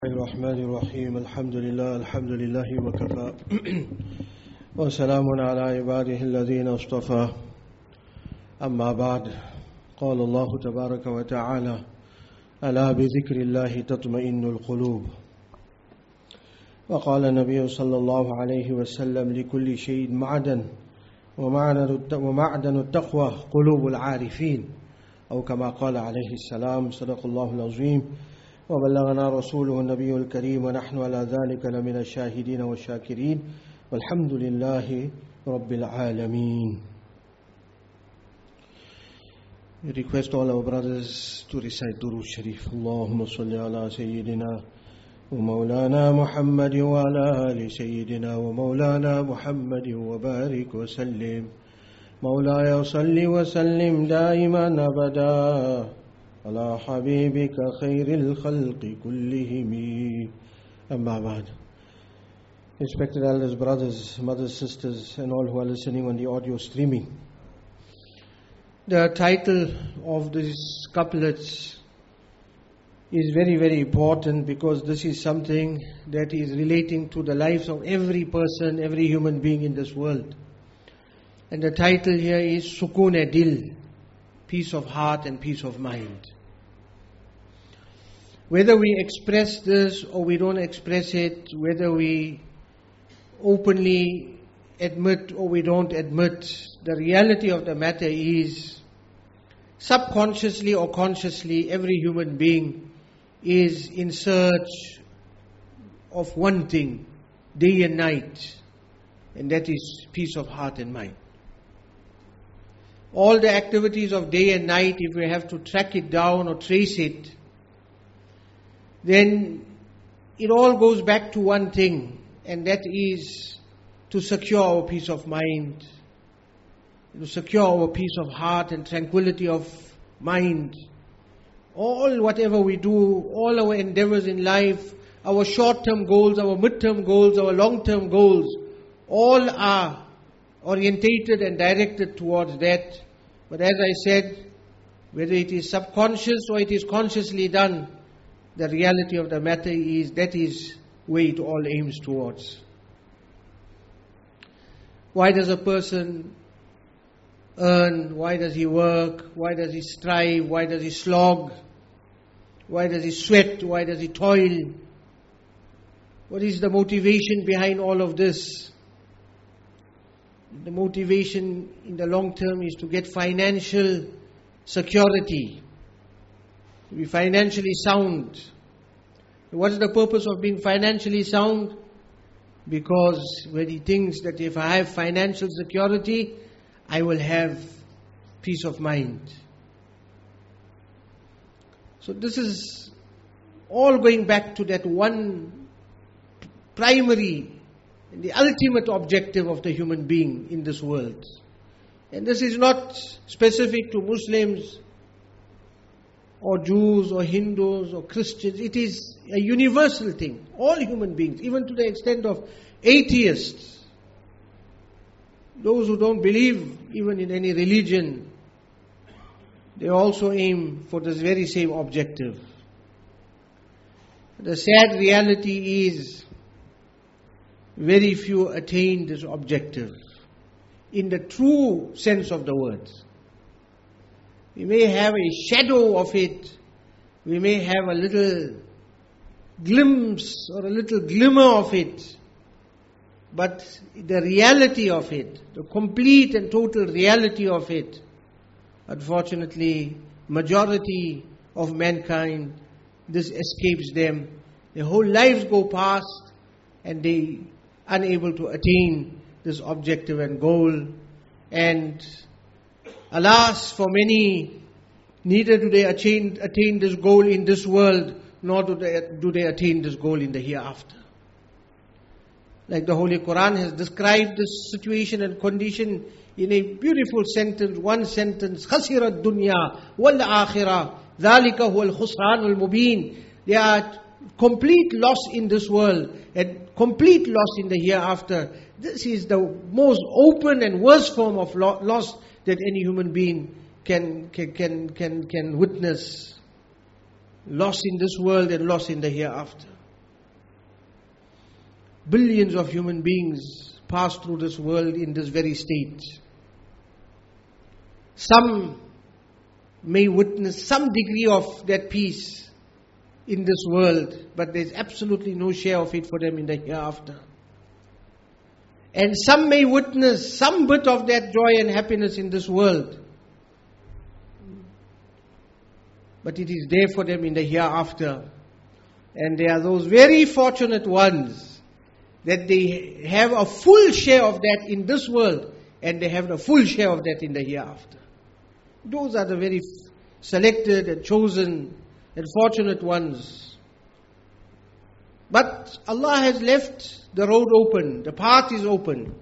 الرحمن الرحيم الحمد لله وكفى وسلام على عباده الذين اصطفى أما بعد قال الله تبارك وتعالى ألا بذكر الله تطمئن القلوب وقال النبي صلى الله عليه وسلم لكل شيء معدن ومعدن التقوى قلوب العارفين أو كما قال عليه السلام صدق الله العظيم وبلغنا رسوله النبي الكريم ونحن على ذلك لمن الشاهدين والشاكرين والحمد لله رب العالمين. We request all our brothers to recite Durood Sharif. اللهم صل على سيدنا ومولانا محمد وعلى آل سيدنا ومولانا محمد وبارك وسلم. مولاي صل وسلم دائما أبدا على حبيبك خير الخلق كلهم. أما بعد. Respected elders, brothers, mothers, sisters, and all who are listening on the audio streaming. The title of these couplets is very, very important because this is something that is relating to the lives of every person, every human being in this world. And the title here is Sukoon-e-Dil, peace of heart and peace of mind. Whether we express this or we don't express it, whether we openly admit or we don't admit, the reality of the matter is, subconsciously or consciously, every human being is in search of one thing, day and night, and that is peace of heart and mind. All the activities of day and night, if we have to track it down or trace it, then it all goes back to one thing, and that is to secure our peace of mind, to secure our peace of heart and tranquility of mind. All whatever we do, all our endeavors in life, our short-term goals, our mid-term goals, our long-term goals, all are orientated and directed towards that. But as I said, whether it is subconscious or it is consciously done, the reality of the matter is that is where it all aims towards. Why does a person earn? Why does he work? Why does he strive? Why does he slog? Why does he sweat? Why does he toil? What is the motivation behind all of this? The motivation in the long term is to get financial security, to be financially sound. What is the purpose of being financially sound? Because when he thinks that if I have financial security, I will have peace of mind. So this is all going back to that one primary and the ultimate objective of the human being in this world. And this is not specific to Muslims or Jews or Hindus or Christians. It is a universal thing. All human beings, even to the extent of atheists, those who don't believe even in any religion, they also aim for this very same objective. The sad reality is very few attain this objective in the true sense of the words. We may have a shadow of it, we may have a little glimpse or a little glimmer of it, but the reality of it, the complete and total reality of it, unfortunately, majority of mankind, this escapes them. Their whole lives go past and they unable to attain this objective and goal. And alas, for many, neither do they attain this goal in this world, nor do they attain this goal in the hereafter. Like the Holy Quran has described this situation and condition in a beautiful sentence, one sentence, خَسِرَ الدُّنْيَا وَالْآخِرَةِ ذَلِكَ هُوَ الْخُسْرَانُ الْمُبِينَ. They are complete loss in this world and complete loss in the hereafter. This is the most open and worst form of loss that any human being can witness. Loss in this world and loss in the hereafter. billions of human beings pass through this world in this very state. Some may witness some degree of that peace in this world, but there's absolutely no share of it for them in the hereafter. And some may witness some bit of that joy and happiness in this world, but it is there for them in the hereafter. And they are those very fortunate ones that they have a full share of that in this world, and they have the full share of that in the hereafter. Those are the very selected and chosen and fortunate ones. But Allah has left the road open, the path is open.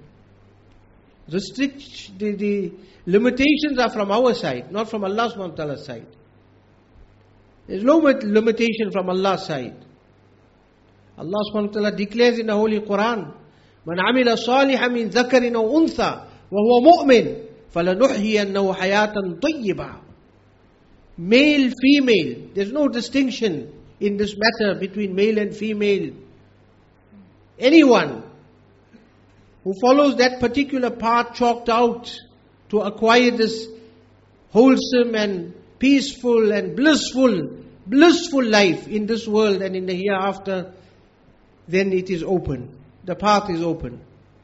The limitations are from our side, not from Allah subhanahu wa ta'ala's side. There's no limitation from Allah's side. Allah subhanahu wa ta'ala declares in the Holy Quran, "Man amila salihan min dhakarin aw untha wa huwa mu'min falanuhyiyannahu hayatan tayyibah." Male, female, there's no distinction in this matter between male and female. Anyone who follows that particular path chalked out to acquire this wholesome and peaceful and blissful life in this world and in the hereafter, then it is open. The path is open.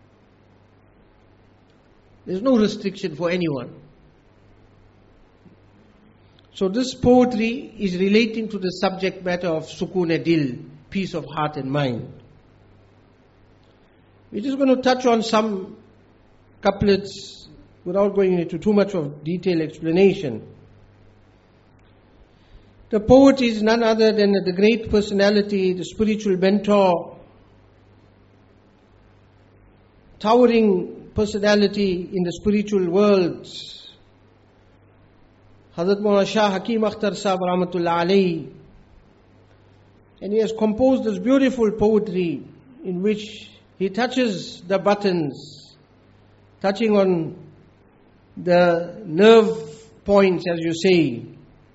There's no restriction for anyone. So this poetry is relating to the subject matter of sukoon-e-dil, peace of heart and mind. We're just going to touch on some couplets without going into too much of detailed explanation. The poet is none other than the great personality, the spiritual mentor, towering personality in the spiritual world, Hazrat Maulana Shah Hakim Akhtar Sahib Rahmatullah Alayhi. And he has composed this beautiful poetry in which he touches the buttons, touching on the nerve points, as you say.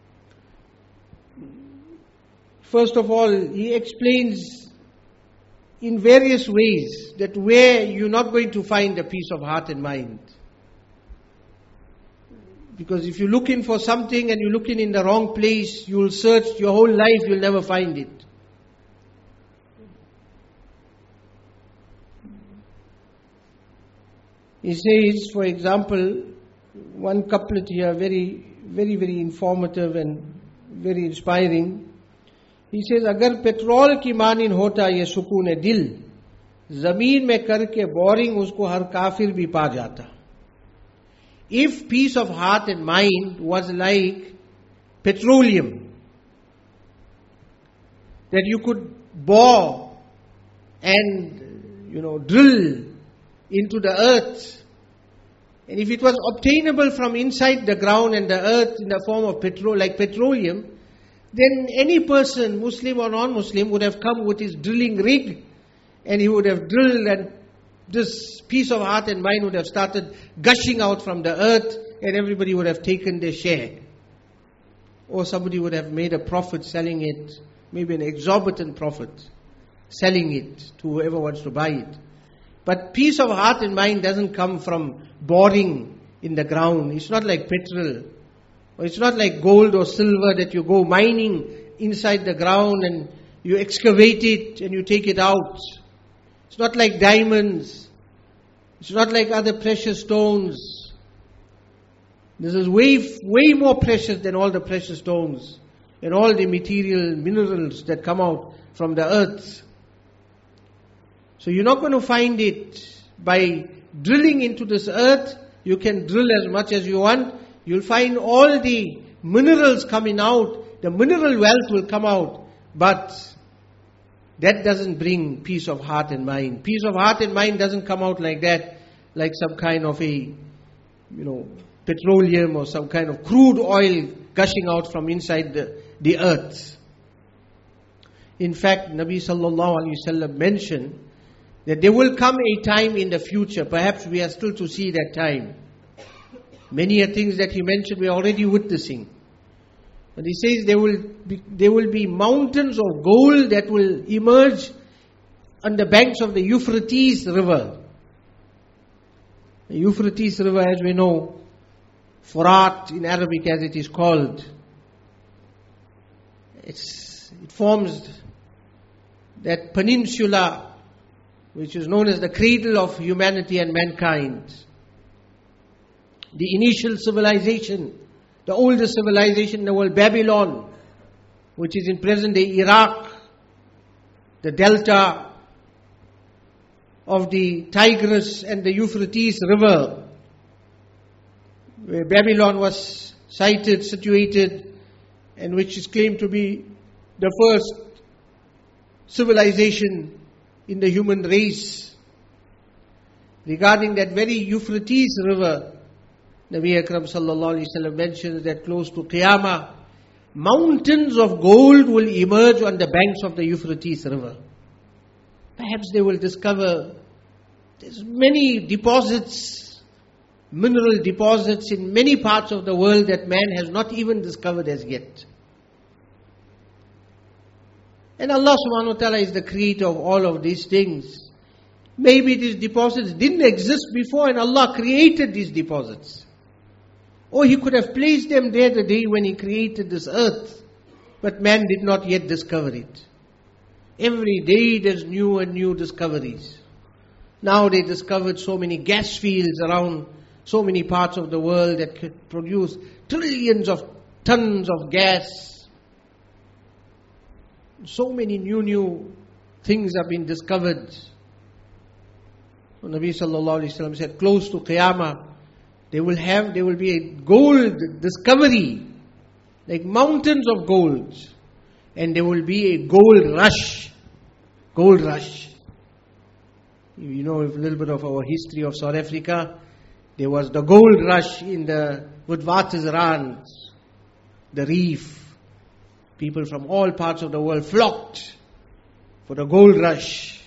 First of all, he explains in various ways that where you're not going to find a peace of heart and mind. Because if you're looking for something and you're looking in the wrong place, you'll search your whole life, you'll never find it. He says, for example, one couplet here, very, very, very informative and very inspiring. He says, "Agar petrol ki maanin hota ye sukoon-e-dil, zameen mein karke boring usko har kafir bhi pa jata." If peace of heart and mind was like petroleum, that you could bore and, drill into the earth, and if it was obtainable from inside the ground and the earth in the form of petroleum, then any person, Muslim or non-Muslim, would have come with his drilling rig, and he would have drilled, and this piece of heart and mind would have started gushing out from the earth, and everybody would have taken their share. Or somebody would have made a profit selling it, maybe an exorbitant profit, selling it to whoever wants to buy it. But peace of heart and mind doesn't come from boring in the ground. It's not like petrol, or it's not like gold or silver that you go mining inside the ground and you excavate it and you take it out. It's not like diamonds. It's not like other precious stones. This is way more precious than all the precious stones and all the material minerals that come out from the earth. So you're not going to find it by drilling into this earth. You can drill as much as you want. You'll find all the minerals coming out. The mineral wealth will come out. But that doesn't bring peace of heart and mind. Peace of heart and mind doesn't come out like that, like some kind of a, petroleum or some kind of crude oil gushing out from inside the earth. In fact, Nabi sallallahu alaihi wasallam mentioned that there will come a time in the future, perhaps we are still to see that time. Many things that he mentioned we are already witnessing. And he says there will be mountains of gold that will emerge on the banks of the Euphrates River. The Euphrates River, as we know, Furat in Arabic as it is called, it forms that peninsula which is known as the cradle of humanity and mankind. The initial civilization, the oldest civilization in the world, Babylon, which is in present-day Iraq, the delta of the Tigris and the Euphrates River, where Babylon was situated, and which is claimed to be the first civilization in the human race. Regarding that very Euphrates River, Nabi Akram sallallahu alaihi wasallam mentions that close to Qiyamah, mountains of gold will emerge on the banks of the Euphrates River. Perhaps they will discover there's many deposits, mineral deposits in many parts of the world that man has not even discovered as yet. And Allah subhanahu wa ta'ala is the creator of all of these things. Maybe these deposits didn't exist before and Allah created these deposits. Or He could have placed them there the day when He created this earth, but man did not yet discover it. Every day there's new and new discoveries. Now they discovered so many gas fields around so many parts of the world that could produce trillions of tons of gas. So many new things have been discovered. So Nabi sallallahu alaihi wasallam said, close to Qiyamah, there will be a gold discovery, like mountains of gold, and there will be a gold rush. Gold rush. You know a little bit of our history of South Africa. There was the gold rush in the Witwatersrand, the reef. People from all parts of the world flocked for the gold rush.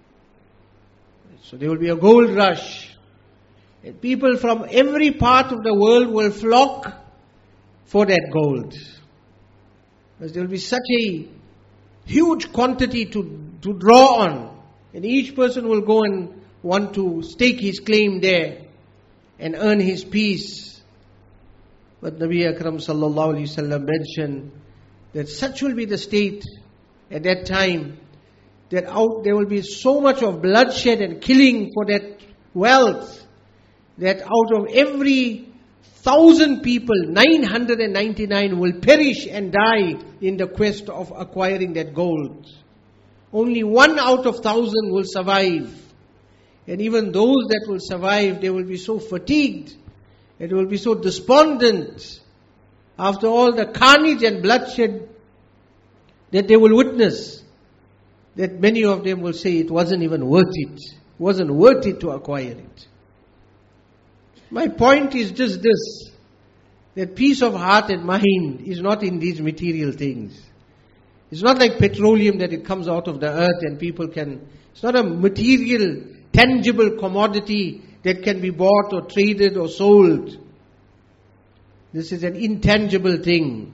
So there will be a gold rush. And people from every part of the world will flock for that gold. Because there will be such a huge quantity to draw on. And each person will go and want to stake his claim there and earn his peace. But Nabi Akram sallallahu alaihi wasallam mentioned that such will be the state at that time, that there will be so much of bloodshed and killing for that wealth, that out of every 1,000 people, 999 will perish and die in the quest of acquiring that gold. Only 1 out of 1,000 will survive. And even those that will survive, they will be so fatigued, they will be so despondent after all the carnage and bloodshed that they will witness, that many of them will say it wasn't even worth it. It wasn't worth it to acquire it. My point is just this, that peace of heart and mind is not in these material things. It's not like petroleum that it comes out of the earth and people can, it's not a material, tangible commodity that can be bought or traded or sold. This is an intangible thing.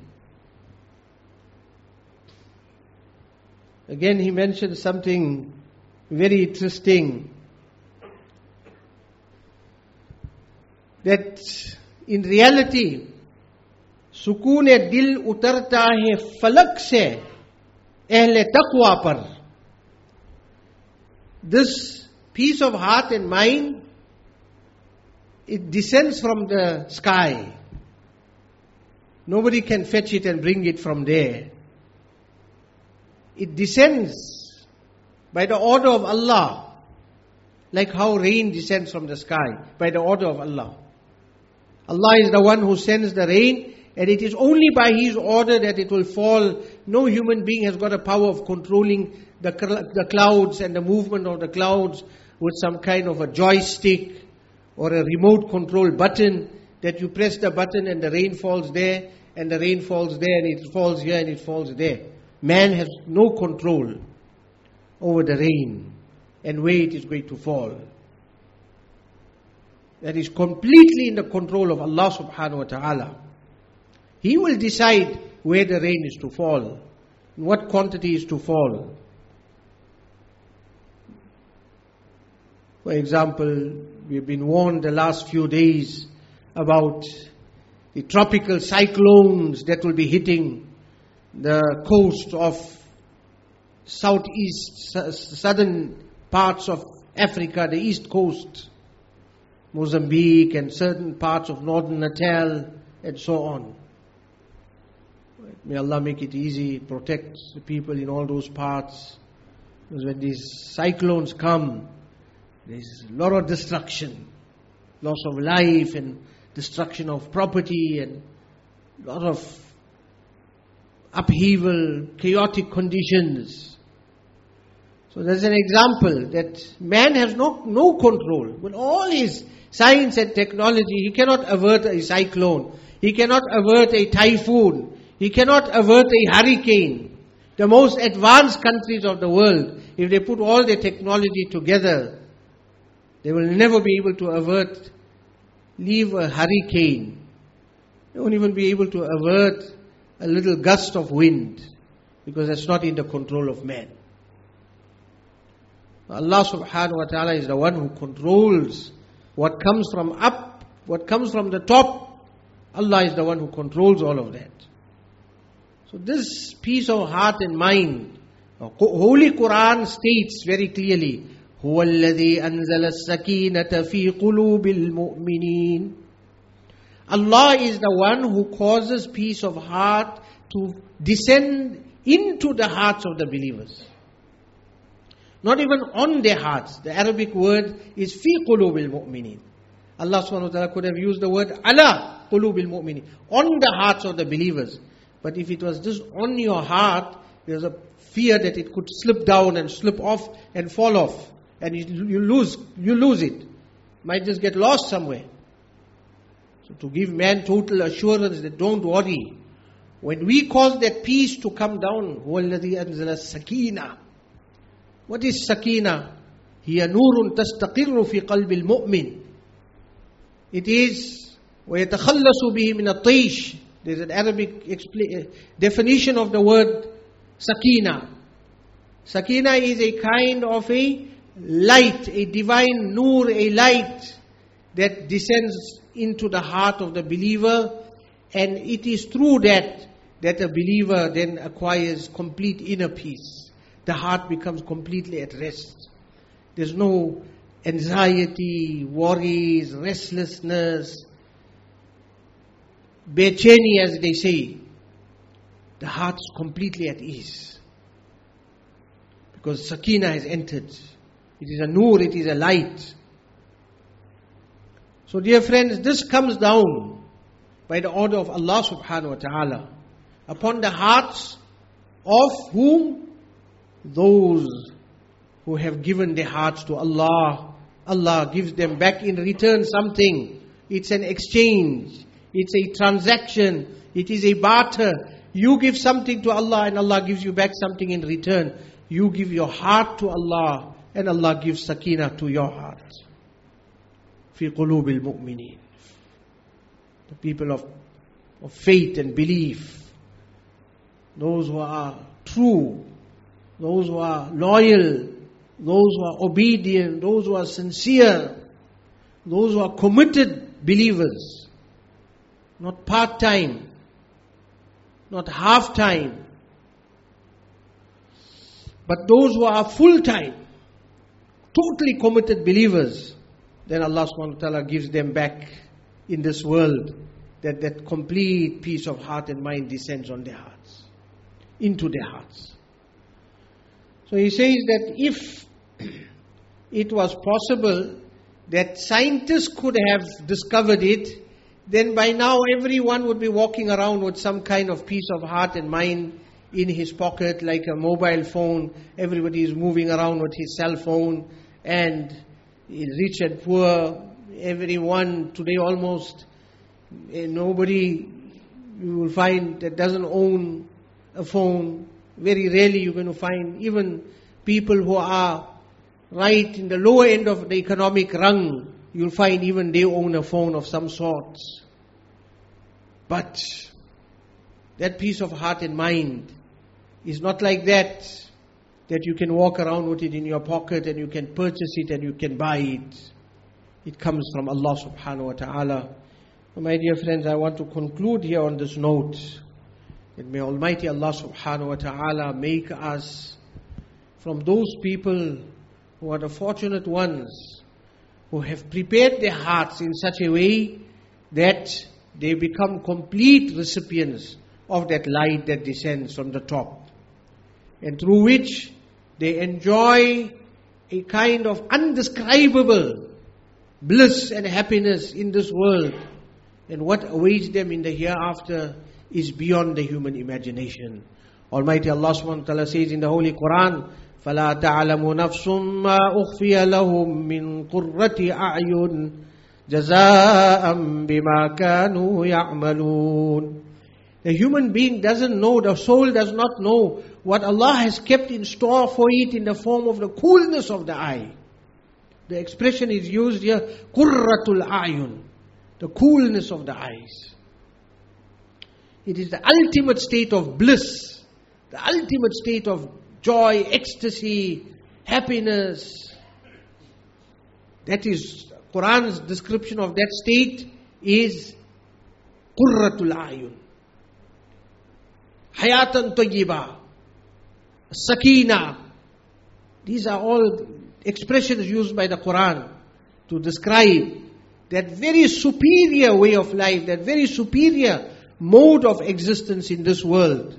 Again, he mentioned something very interesting. That in reality, सुकून दिल उतरता है फलक से अहले तक़वा पर. This peace of heart and mind, it descends from the sky. Nobody can fetch it and bring it from there. It descends by the order of Allah, like how rain descends from the sky, by the order of Allah. Allah is the one who sends the rain, and it is only by His order that it will fall. No human being has got a power of controlling the clouds and the movement of the clouds with some kind of a joystick or a remote control button that you press the button and the rain falls there, and the rain falls there, and it falls here and it falls there. Man has no control over the rain and where it is going to fall. That is completely in the control of Allah subhanahu wa ta'ala. He will decide where the rain is to fall, what quantity is to fall. For example, we've been warned the last few days about the tropical cyclones that will be hitting the coast of southern parts of Africa, the east coast, Mozambique and certain parts of northern Natal and so on. May Allah make it easy, protect the people in all those parts. Because when these cyclones come, there's a lot of destruction, loss of life and destruction of property and a lot of upheaval, chaotic conditions. So there's an example that man has no control. With all his science and technology, he cannot avert a cyclone. He cannot avert a typhoon. He cannot avert a hurricane. The most advanced countries of the world, if they put all their technology together, they will never be able to leave a hurricane. They won't even be able to avert a little gust of wind, because that's not in the control of man. Allah subhanahu wa ta'ala is the one who controls what comes from up, what comes from the top. Allah is the one who controls all of that. So this peace of heart and mind, Holy Quran states very clearly, هُوَ الَّذِي أَنزَلَ السَّكِينَةَ فِي قُلُوبِ الْمُؤْمِنِينَ. Allah is the one who causes peace of heart to descend into the hearts of the believers. Not even on their hearts. The Arabic word is فِي قُلُوبِ الْمُؤْمِنِينَ. Allah subhanahu wa ta'ala could have used the word عَلَى قُلُوبِ الْمُؤْمِنِينَ, on the hearts of the believers. But if it was just on your heart, there's a fear that it could slip down and slip off and fall off. And you lose it. Might just get lost somewhere. So to give man total assurance that don't worry. When we cause that peace to come down, هُوَ الَّذِي أَنزَلَ السَّكِينَةَ. What is sakina? هِيَ نُورٌ تَسْتَقِرُّ فِي قَلْبِ الْمُؤْمِنِ. It is وَيَتَخَلَّصُ بِهِ مِنَ الطَّيْشِ. There's an Arabic definition of the word sakina. Sakina is a kind of a light, a divine nur, a light that descends into the heart of the believer, and it is through that a believer then acquires complete inner peace. The heart becomes completely at rest. There's no anxiety, worries, restlessness, becheni as they say. The heart is completely at ease. Because sakina has entered. It is a nur, it is a light. So dear friends, this comes down by the order of Allah subhanahu wa ta'ala upon the hearts of whom? Those who have given their hearts to Allah. Allah gives them back in return something. It's an exchange. It's a transaction. It is a barter. You give something to Allah and Allah gives you back something in return. You give your heart to Allah and Allah gives sakina to your heart. في قلوب المؤمنين. The people of faith and belief. Those who are true. Those who are loyal. Those who are obedient. Those who are sincere. Those who are committed believers. Not part-time. Not half-time. But those who are full-time. Totally committed believers. Then Allah subhanahu wa ta'ala gives them back in this world. That complete peace of heart and mind descends on their hearts. Into their hearts. So he says that if it was possible that scientists could have discovered it, then by now everyone would be walking around with some kind of peace of heart and mind in his pocket, like a mobile phone. Everybody is moving around with his cell phone, and rich and poor, everyone today almost, nobody you will find that doesn't own a phone. Very rarely you're going to find even people who are right in the lower end of the economic rung, you'll find even they own a phone of some sort. But that peace of heart and mind is not like that. that you can walk around with it in your pocket and you can purchase it and you can buy it. It comes from Allah subhanahu wa ta'ala. My dear friends, I want to conclude here on this note that may Almighty Allah subhanahu wa ta'ala make us from those people who are the fortunate ones who have prepared their hearts in such a way that they become complete recipients of that light that descends from the top, and through which they enjoy a kind of undescribable bliss and happiness in this world, and what awaits them in the hereafter is beyond the human imagination. Almighty Allah subhanahu wa ta'ala says in the Holy Quran, فَلَا تَعْلَمُ نَفْسٌ مَا أُخْفِيَ لَهُم مِّن قُرَّةِ أَعْيُنٍ جَزَاءً بِمَا كَانُوا يَعْمَلُونَ. The human being doesn't know, the soul does not know what Allah has kept in store for it in the form of the coolness of the eye. The expression is used here, qurratul a'yun, the coolness of the eyes. It is the ultimate state of bliss, the ultimate state of joy, ecstasy, happiness. That is, Quran's description of that state is qurratul a'yun. Hayatan tayyiba, sakina. These are all expressions used by the Quran to describe that very superior way of life, that very superior mode of existence in this world.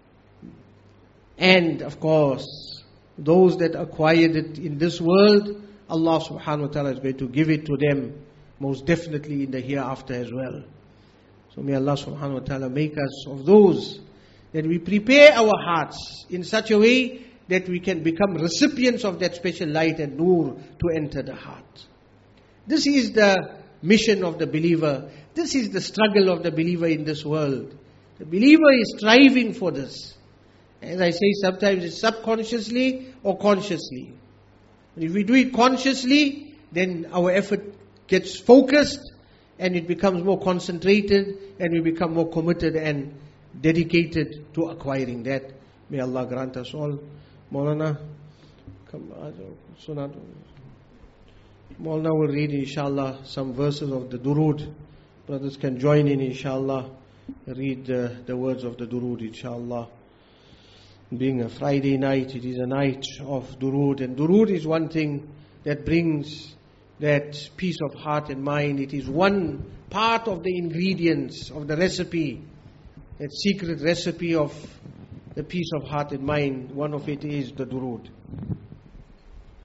And of course, those that acquired it in this world, Allah subhanahu wa ta'ala is going to give it to them most definitely in the hereafter as well. So may Allah subhanahu wa ta'ala make us of those that we prepare our hearts in such a way that we can become recipients of that special light and nur to enter the heart. This is the mission of the believer. This is the struggle of the believer in this world. The believer is striving for this. As I say, sometimes it's subconsciously or consciously. If we do it consciously, then our effort gets focused and it becomes more concentrated and we become more committed and dedicated to acquiring that. May Allah grant us all. Maulana, come, Sunat. Maulana will read inshallah some verses of the Durood. Brothers can join in inshallah. Read the words of the Durood inshallah. Being a Friday night, it is a night of Durood. And Durood is one thing that brings that peace of heart and mind. It is one part of the ingredients of the recipe, that secret recipe of the peace of heart and mind. One of it is the Durood.